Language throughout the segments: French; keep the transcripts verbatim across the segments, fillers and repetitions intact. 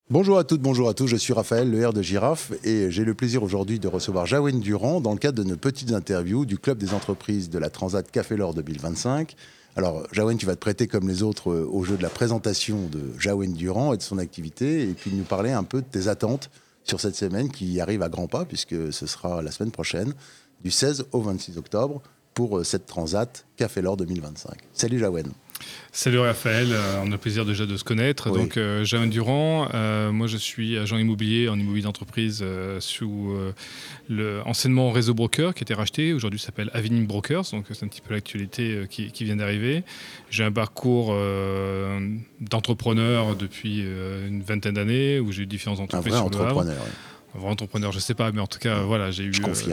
Bonjour à toutes, bonjour à tous, je suis Raphaël, le R de Girafe, et j'ai le plaisir aujourd'hui de recevoir Jawen Durand dans le cadre de nos petites interviews du Club des entreprises de la Transat Café L'Or deux mille vingt-cinq. Alors Jawen, tu vas te prêter comme les autres au jeu de la présentation de Jawen Durand et de son activité, et puis nous parler un peu de tes attentes sur cette semaine qui arrive à grands pas, puisque ce sera la semaine prochaine, du seize au vingt-six octobre, pour cette Transat Café L'Or deux mille vingt-cinq. Salut Jawen. Salut Raphaël, euh, on a le plaisir déjà de se connaître. Oui. Donc, euh, Jawen Durand, euh, moi je suis agent immobilier en immobilier d'entreprise euh, sous euh, le anciennement Réseau Broker qui a été racheté. Aujourd'hui, ça s'appelle Avinim Brokers, donc c'est un petit peu l'actualité euh, qui, qui vient d'arriver. J'ai un parcours euh, d'entrepreneur depuis euh, une vingtaine d'années où j'ai eu différentes entreprises Un vrai sur le Havre. entrepreneur, oui. Un vrai entrepreneur, je ne sais pas, mais en tout cas, voilà, j'ai eu euh,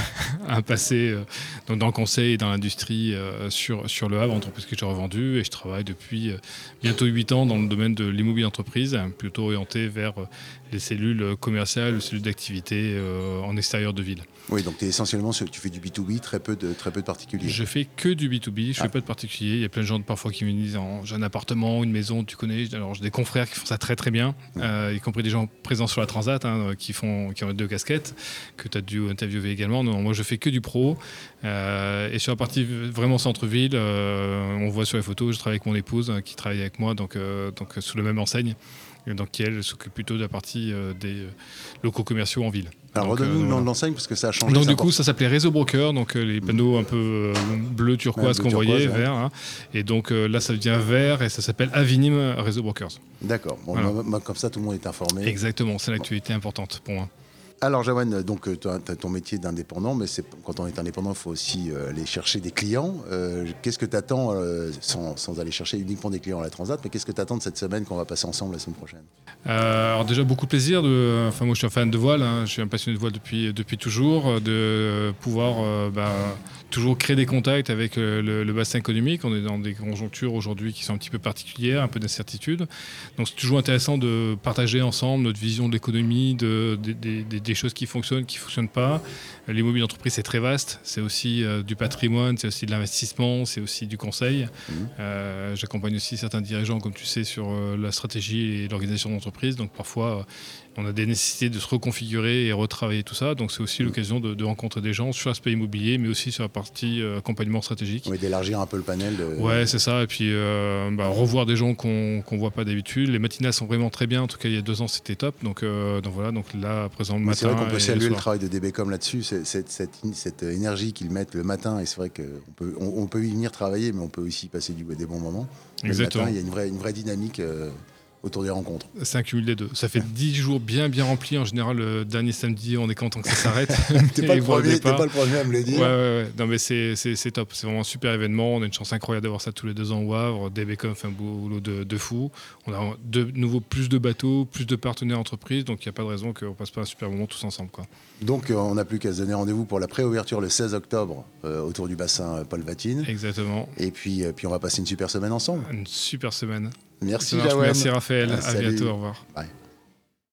un passé euh, donc dans le conseil et dans l'industrie euh, sur, sur le Havre, entreprise que j'ai revendue, et je travaille depuis euh, bientôt huit ans dans le domaine de l'immobilier d'entreprise, hein, plutôt orienté vers euh, les cellules commerciales, les cellules d'activité euh, en extérieur de ville. Oui, donc es essentiellement, tu fais du B deux B, très peu de, très peu de particuliers. Je fais que du B deux B, je ne ah. fais pas de particulier. Il y a plein de gens parfois qui me disent oh, j'ai un appartement, une maison, tu connais. Alors j'ai des confrères qui font ça très très bien, mmh. euh, y compris des gens présents sur la Transat hein, qui, font, qui ont les deux casquettes, que tu as dû interviewer également. Non, moi je fais que du pro. Euh, et sur la partie vraiment centre-ville, euh, on voit sur les photos, je travaille avec mon épouse hein, qui travaille avec moi, donc, euh, donc sous la même enseigne. Donc qui elle s'occupe plutôt de la partie euh, des euh, locaux commerciaux en ville. Alors redonne-nous le nom de l'enseigne parce que ça a changé. Donc du coup ça s'appelait Réseau Broker, donc euh, les panneaux un peu euh, bleu turquoise ouais, qu'on voyait, ouais. vert. Hein. Et donc euh, là ça devient vert et ça s'appelle Avinim Réseau Brokers. D'accord, bon, voilà. moi, comme ça tout le monde est informé. Exactement, c'est l'actualité bon. importante pour moi. Alors Jawen, donc tu as ton métier d'indépendant, mais c'est, quand on est indépendant, il faut aussi euh, aller chercher des clients. Euh, qu'est-ce que tu attends, euh, sans, sans aller chercher uniquement des clients à la Transat, mais qu'est-ce que tu attends de cette semaine qu'on va passer ensemble la semaine prochaine? euh, Alors déjà beaucoup de plaisir. De, enfin moi je suis un fan de voile, hein, je suis un passionné de voile depuis, depuis toujours, de pouvoir euh, bah, toujours créer des contacts avec le, le, le bassin économique. On est dans des conjonctures aujourd'hui qui sont un petit peu particulières, un peu d'incertitude. Donc c'est toujours intéressant de partager ensemble notre vision de l'économie, de, de, de, de des choses qui fonctionnent, qui ne fonctionnent pas. L'immobilier d'entreprise, c'est très vaste. C'est aussi euh, du patrimoine, c'est aussi de l'investissement, c'est aussi du conseil. Mmh. Euh, j'accompagne aussi certains dirigeants, comme tu sais, sur euh, la stratégie et l'organisation d'entreprise. Donc parfois, euh, on a des nécessités de se reconfigurer et retravailler tout ça. Donc c'est aussi mmh. l'occasion de, de rencontrer des gens sur l'aspect immobilier, mais aussi sur la partie euh, accompagnement stratégique. Oui, d'élargir un peu le panel. De... Ouais, c'est ça. Et puis euh, bah, revoir des gens qu'on ne voit pas d'habitude. Les matinales sont vraiment très bien. En tout cas, il y a deux ans, c'était top. Donc, euh, donc voilà. Donc là, à présent, le mais matin. C'est vrai qu'on peut saluer le, le travail de D B Com là-dessus. C'est, c'est, cette, cette énergie qu'ils mettent le matin. Et c'est vrai qu'on peut, on, on peut y venir travailler, mais on peut aussi passer du, des bons moments. Exactement. Le matin, il y a une vraie, une vraie dynamique. Euh, autour des rencontres. C'est un cumul des deux. Ça fait dix jours bien bien remplis. En général, le dernier samedi, on est content que ça s'arrête. t'es, pas le premier, t'es pas le premier à me le dire. Ouais, ouais, ouais. Non, mais c'est, c'est, c'est top. C'est vraiment un super événement. On a une chance incroyable d'avoir ça tous les deux ans au Havre. D B Com fait un boulot de, de fou. On a de nouveau plus de bateaux, plus de partenaires entreprises. Donc, il n'y a pas de raison qu'on passe pas un super moment tous ensemble, quoi. Donc, euh, on n'a plus qu'à se donner rendez-vous pour la préouverture le seize octobre euh, autour du bassin Paul Vatine. Exactement. Et puis, euh, puis, on va passer une super semaine ensemble. Une super semaine. Merci, Merci Raphaël. À, à bientôt. Au revoir. Bye.